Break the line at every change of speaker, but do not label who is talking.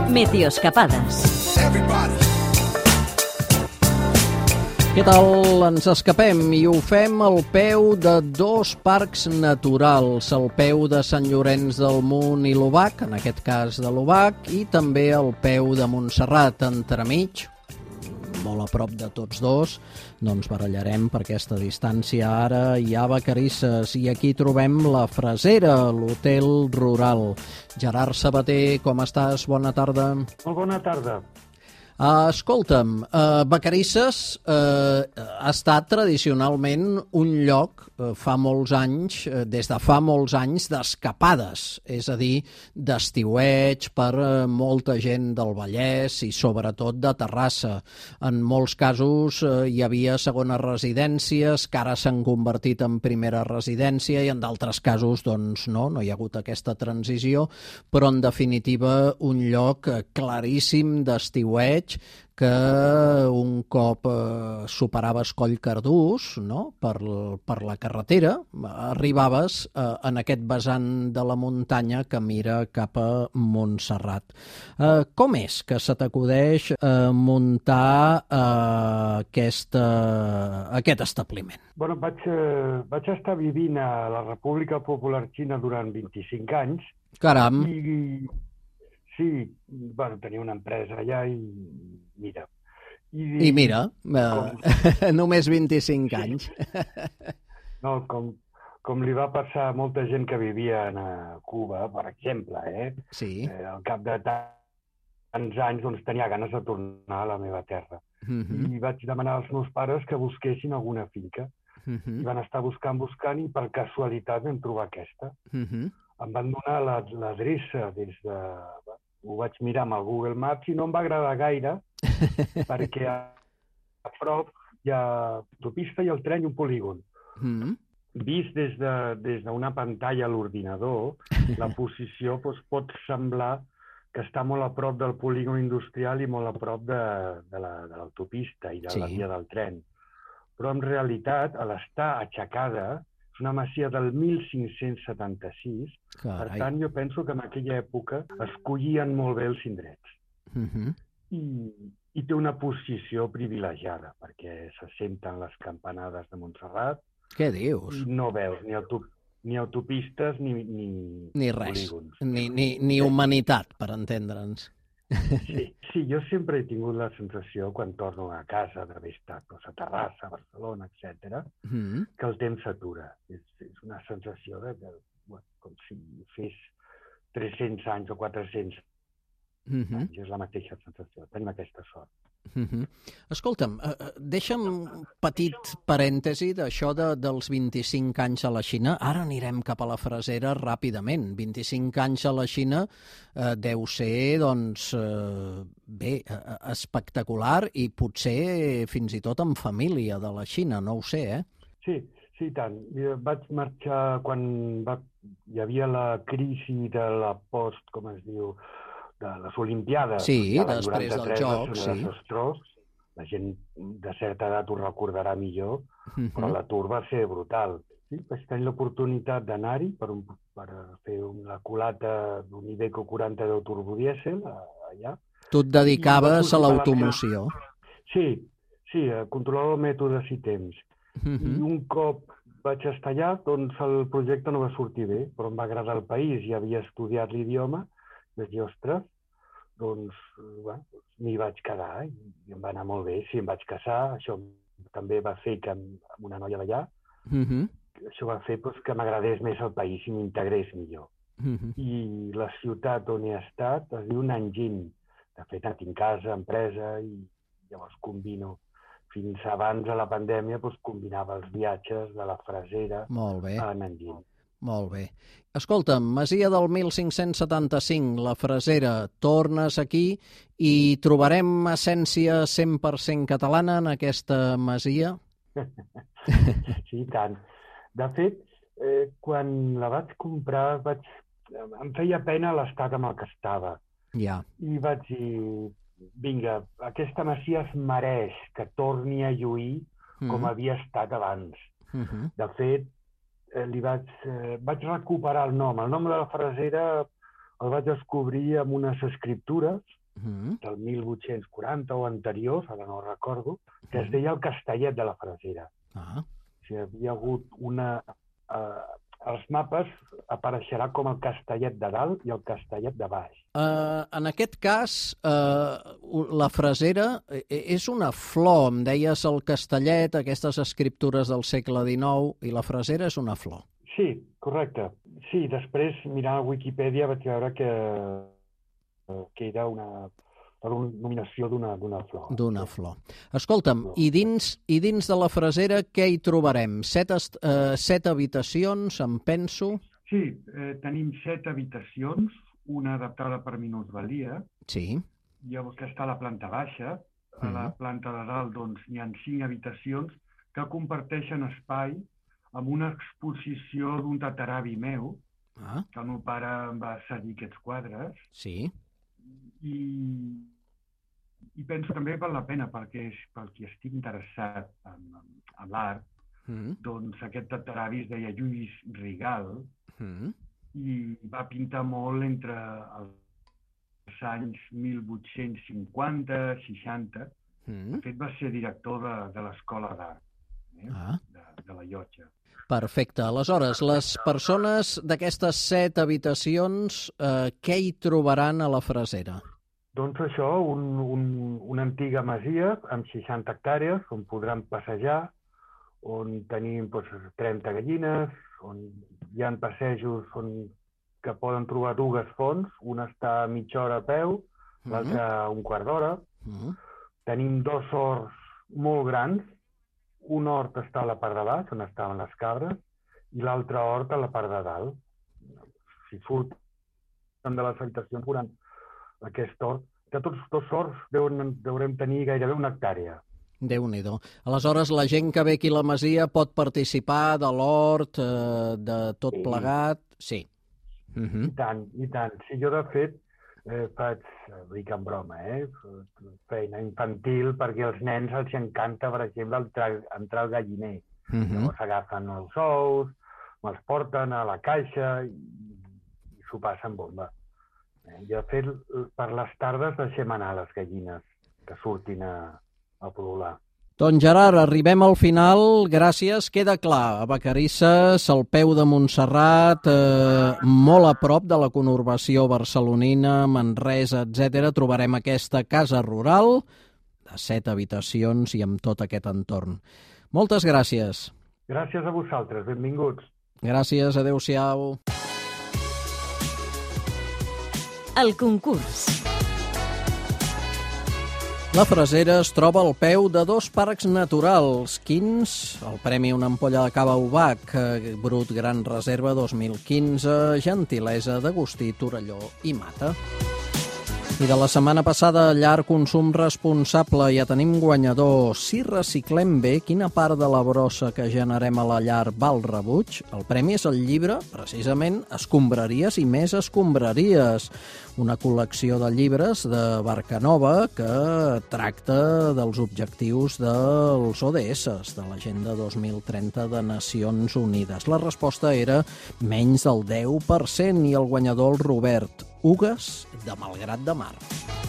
Meteoscapades.
Què tal? Ens escapem i ho fem al peu de dos parcs naturals, al peu de Sant Llorenç del Munt i l'Obac, en aquest cas de l'Obac, i també al peu de Montserrat, entremig, molt a prop de tots dos. No ens barallarem per aquesta distància. Ara hi ha Vacarisses i aquí trobem la Fresera, l'hotel rural. Gerard Sabater, com estàs? Bona tarda.
Molt bona tarda.
Escolta'm, Vacarisses ha estat tradicionalment un lloc fa molts anys, des de fa molts anys, d'escapades, és a dir, d'estiueig per molta gent del Vallès i sobretot de Terrassa. En molts casos hi havia segones residències que ara s'han convertit en primera residència i en d'altres casos doncs no hi ha hagut aquesta transició, però en definitiva un lloc claríssim d'estiueig que un cop superaves Coll Cardús, no? per la carretera, arribaves en aquest vessant de la muntanya que mira cap a Montserrat. Com és que se t'acudeix muntar aquest establiment?
Bueno, vaig estar vivint a la República Popular Xina durant 25 anys.
Caram!
Sí, bueno, tenia una empresa allà i mira.
I mira, només 25 anys.
No, com li va passar a molta gent que vivia a Cuba, per exemple,
Sí.
Al cap de tants anys doncs, tenia ganes de tornar a la meva terra. I vaig demanar als meus pares que busquessin alguna finca. I van estar buscant i per casualitat vam trobar aquesta. Em van donar l'adreça ho vaig mirar amb el Google Maps i no em va agradar gaire perquè a prop hi ha autopista i el tren i un polígon. Vist des d'una pantalla a l'ordinador, la posició pot semblar que està molt a prop del polígon industrial i molt a prop de l'autopista i de la via del tren. Però en realitat, a l'estar aixecada, és una masia del 1576, per tant jo penso que en aquella època escollien molt bé els indrets. I té una posició privilegiada, perquè se senten les campanades de Montserrat.
Què dius?
I no veus ni autopistes
ni res,
polígons.
ni humanitat, per entendre'ns.
Sí, jo sempre he tingut la sensació, quan torno a casa d'haver estat a Terrassa, a Barcelona, etc., que el temps s'atura. És una sensació com si fes 300 anys o 400 anys. És la mateixa sensació. Tenim aquesta sort.
Escolta'm, deixa'm un petit parèntesi d'això dels 25 anys a la Xina. Ara anirem cap a la Fresera ràpidament. 25 anys a la Xina deu ser, doncs, espectacular i potser fins i tot en família de la Xina, no ho sé,
Sí, tant. Vaig marxar quan hi havia la crisi de la de les Olimpiades.
Sí, després dels Jocs.
Sí. Desastrós. La gent de certa edat ho recordarà millor, però l'atur va ser brutal. Sí, vaig tenir l'oportunitat d'anar-hi per fer la culata d'un Iveco 42 turbodièsel allà.
Tu et dedicaves a l'automoció.
Sí, controlava mètodes i temps. I un cop vaig estar allà, doncs el projecte no va sortir bé, però em va agradar el país, ja havia estudiat l'idioma. Vaig dir, ostres, doncs m'hi vaig quedar i em va anar molt bé. Sí, em vaig casar, això també va fer que amb una noia d'allà, això va fer que m'agradés més el país i m'integrés millor. I la ciutat on he estat es diu Nanjing. De fet, tinc casa, empresa, i llavors combino. Fins abans de la pandèmia combinava els viatges de la Fresera a Nanjing.
Molt bé. Escolta'm, masia del 1575, la Fresera, tornes aquí i trobarem essència 100% catalana en aquesta masia?
Sí, tant. De fet, quan la vaig comprar, em feia pena l'estat amb el que estava.
Ja.
I vaig dir, vinga, aquesta masia es mereix que torni a lluir com havia estat abans. De fet, vaig recuperar el nom. El nom de la Fresera el vaig descobrir amb unes escriptures del 1840 o anteriors, ara no recordo, que es deia el Castellet de la Fresera. O sigui, havia hagut als mapes apareixerà com el Castellet de dalt i el Castellet de baix.
En aquest cas, la Fresera és una flor, em deies el Castellet, aquestes escriptures del segle XIX, i la Fresera és una flor.
Sí, correcte. Sí, després, mirant a Wikipedia, vaig veure que era una denominació d'una flor.
D'una flor. Escolta'm, i dins de la Fresera què hi trobarem? 7 habitacions, em penso?
Sí, tenim 7 habitacions, una adaptada per minusvalia.
Sí.
Llavors, que està a la planta baixa. A la planta de dalt, doncs, hi ha 5 habitacions que comparteixen espai amb una exposició d'un tataravi meu, que el meu pare em va cedir aquests quadres.
Sí.
I penso també val la pena pel qui estic interessat en l'art, doncs aquest tataravi es deia Lluís Rigal i va pintar molt entre els anys 1850-60. De fet, va ser director de l'Escola d'Art de la Llotja.
Perfecte. Aleshores, les persones d'aquestes 7 habitacions, què hi trobaran a la Fresera?
Doncs això, una antiga masia amb 60 hectàrees, on podran passejar, on tenim 30 gallines, on hi ha passejos que poden trobar 2 fonts, una està a mitja hora a peu, l'altra a un quart d'hora. Tenim 2 horts molt grans. Un hort està a la part de baix, on estaven les cabres, i l'altre hort a la part de dalt. Si surten de les habitacions, veuran aquest hort. De tots 2 horts deurem tenir gairebé 1 hectàrea.
Déu-n'hi-do. Aleshores, la gent que ve aquí a la masia pot participar de l'hort, de tot plegat? Sí.
I tant, i tant. Sí, jo, de fet, faig, dic en broma, feina infantil, perquè als nens els encanta, per exemple, entrar al galliner. Llavors agafen els ous, me'ls porten a la caixa i s'ho passen bomba. I, de fet, per les tardes deixem anar les gallines que surtin a pol·lular.
Doncs Gerard, arribem al final. Gràcies. Queda clar, a Vacarisses, al peu de Montserrat, molt a prop de la conurbació barcelonina, Manresa, etc. Trobarem aquesta casa rural de 7 habitacions i amb tot aquest entorn. Moltes gràcies.
Gràcies a vosaltres. Benvinguts.
Gràcies. Adéu-siau.
El concurs.
La Fresera es troba al peu de 2 parcs naturals. Quins? El premi Una ampolla de cava Ubac, Brut Gran Reserva 2015, gentilesa d'Agustí Torelló i Mata. I de la setmana passada, llar consum responsable, ja tenim guanyador. Si reciclem bé, quina part de la brossa que generem a la llar val rebuig? El premi és el llibre, precisament, Escombraries i més escombraries, una col·lecció de llibres de Barcanova que tracta dels objectius dels ODS, de l'Agenda 2030 de Nacions Unides. La resposta era menys del 10% i el guanyador, el Robert Ugues, de Malgrat de Mar.